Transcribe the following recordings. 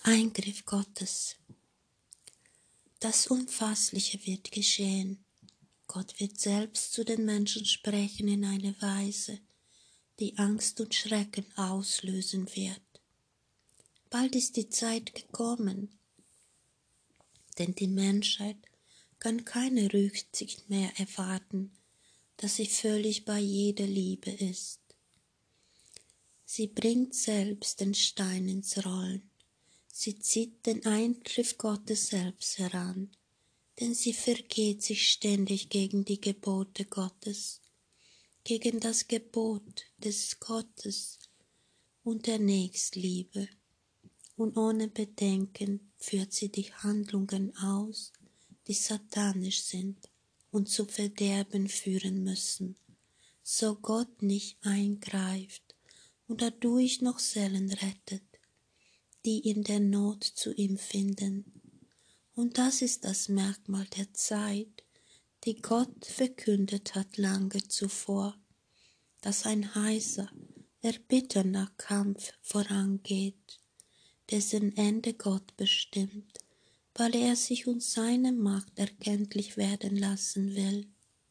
Eingriff Gottes. Das Unfassliche wird geschehen. Gott wird selbst zu den Menschen sprechen in eine Weise, die Angst und Schrecken auslösen wird. Bald ist die Zeit gekommen, denn die Menschheit kann keine Rücksicht mehr erwarten, dass sie völlig bei jeder Liebe ist. Sie bringt selbst den Stein ins Rollen. Sie zieht den Eingriff Gottes selbst heran, denn sie vergeht sich ständig gegen die Gebote Gottes, gegen das Gebot des Gottes und der Nächstliebe. Und ohne Bedenken führt sie die Handlungen aus, die satanisch sind und zu Verderben führen müssen, so Gott nicht eingreift und dadurch noch Seelen rettet, die in der Not zu ihm finden. Und das ist das Merkmal der Zeit, die Gott verkündet hat lange zuvor, dass ein heißer, erbitternder Kampf vorangeht, dessen Ende Gott bestimmt, weil er sich und seine Macht erkenntlich werden lassen will.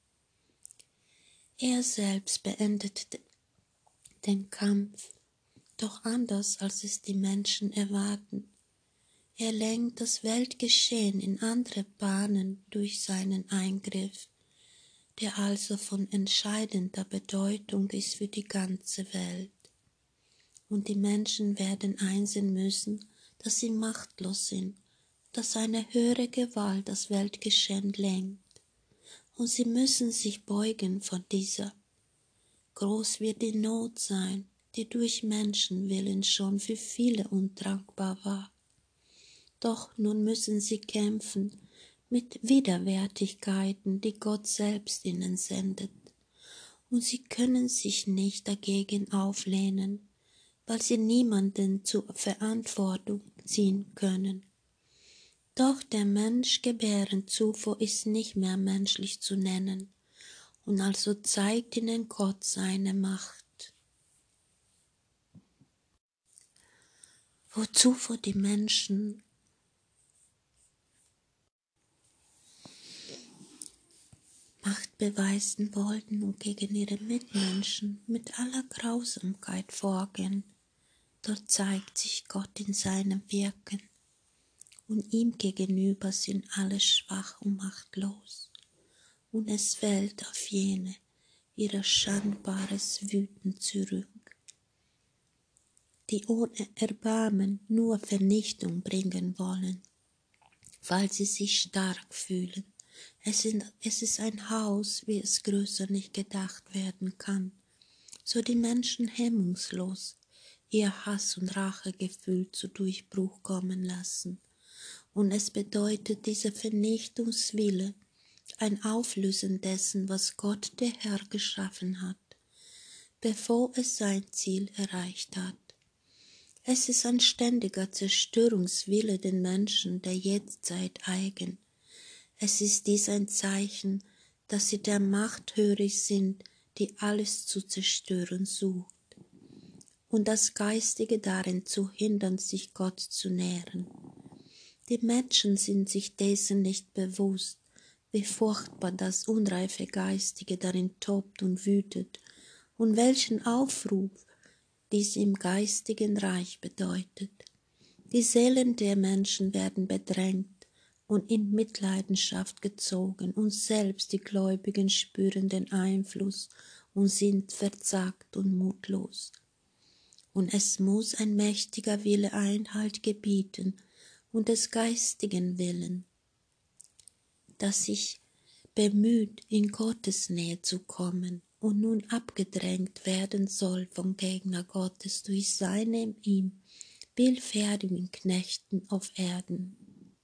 Er selbst beendet den Kampf, doch anders als es die Menschen erwarten. Er lenkt das Weltgeschehen in andere Bahnen durch seinen Eingriff, der also von entscheidender Bedeutung ist für die ganze Welt. Und die Menschen werden einsehen müssen, dass sie machtlos sind, dass eine höhere Gewalt das Weltgeschehen lenkt. Und sie müssen sich beugen vor dieser. Groß wird die Not sein, die durch Menschenwillen schon für viele untragbar war. Doch nun müssen sie kämpfen mit Widerwärtigkeiten, die Gott selbst ihnen sendet. Und sie können sich nicht dagegen auflehnen, weil sie niemanden zur Verantwortung ziehen können. Doch der Menschgebärenzufuhr ist nicht mehr menschlich zu nennen, und also zeigt ihnen Gott seine Macht. Wozu vor die Menschen Macht beweisen wollten und gegen ihre Mitmenschen mit aller Grausamkeit vorgehen, dort zeigt sich Gott in seinem Wirken, und ihm gegenüber sind alle schwach und machtlos, und es fällt auf jene ihr schandbares Wüten zurück, die ohne Erbarmen nur Vernichtung bringen wollen, weil sie sich stark fühlen. Es ist ein Haus, wie es größer nicht gedacht werden kann, so die Menschen hemmungslos ihr Hass- und Rachegefühl zu Durchbruch kommen lassen. Und es bedeutet dieser Vernichtungswille ein Auflösen dessen, was Gott der Herr geschaffen hat, bevor es sein Ziel erreicht hat. Es ist ein ständiger Zerstörungswille den Menschen der Jetztzeit eigen. Es ist dies ein Zeichen, dass sie der Macht hörig sind, die alles zu zerstören sucht, und das Geistige darin zu hindern, sich Gott zu nähern. Die Menschen sind sich dessen nicht bewusst, wie furchtbar das unreife Geistige darin tobt und wütet, und welchen Aufruf dies im geistigen Reich bedeutet. Die Seelen der Menschen werden bedrängt und in Mitleidenschaft gezogen, und selbst die Gläubigen spüren den Einfluss und sind verzagt und mutlos. Und es muss ein mächtiger Wille Einhalt gebieten und des geistigen Willen, das sich bemüht, in Gottes Nähe zu kommen und nun abgedrängt werden soll vom Gegner Gottes durch seine ihm willfährigen Knechten auf Erden.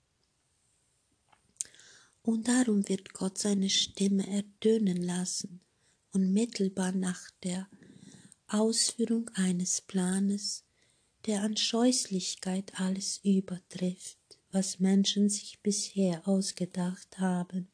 Und darum wird Gott seine Stimme ertönen lassen, und mittelbar nach der Ausführung eines Planes, der an Scheußlichkeit alles übertrifft, was Menschen sich bisher ausgedacht haben.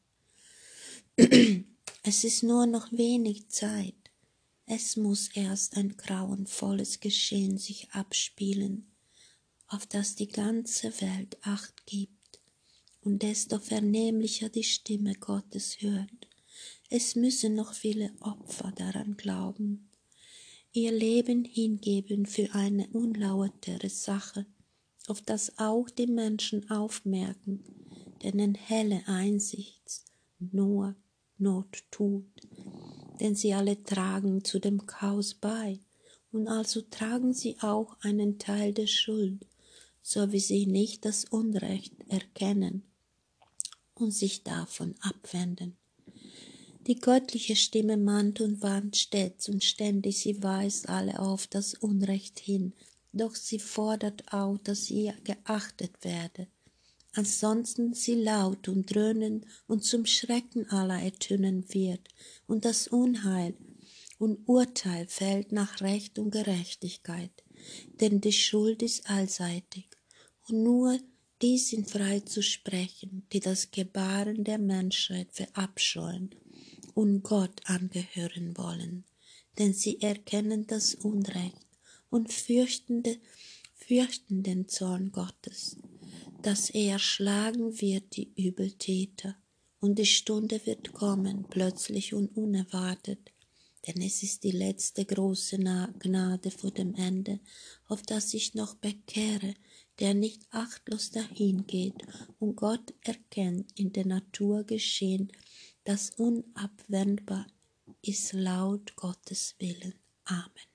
Es ist nur noch wenig Zeit. Es muss erst ein grauenvolles Geschehen sich abspielen, auf das die ganze Welt Acht gibt und desto vernehmlicher die Stimme Gottes hört. Es müssen noch viele Opfer daran glauben, ihr Leben hingeben für eine unlautere Sache, auf das auch die Menschen aufmerken, denen helle Einsicht nur Not tut. Denn sie alle tragen zu dem Chaos bei, und also tragen sie auch einen Teil der Schuld, so wie sie nicht das Unrecht erkennen und sich davon abwenden. Die göttliche Stimme mahnt und warnt stets und ständig, sie weist alle auf das Unrecht hin, doch sie fordert auch, dass ihr geachtet werde. Ansonsten sie laut und dröhnen und zum Schrecken aller ertönen wird, und das Unheil und Urteil fällt nach Recht und Gerechtigkeit, denn die Schuld ist allseitig, und nur die sind frei zu sprechen, die das Gebaren der Menschheit verabscheuen und Gott angehören wollen, denn sie erkennen das Unrecht und fürchten den Zorn Gottes, dass er schlagen wird die Übeltäter, und die Stunde wird kommen, plötzlich und unerwartet, denn es ist die letzte große Gnade vor dem Ende, auf das ich noch bekehre, der nicht achtlos dahingeht und Gott erkennt in der Natur geschehen, das unabwendbar ist laut Gottes Willen. Amen.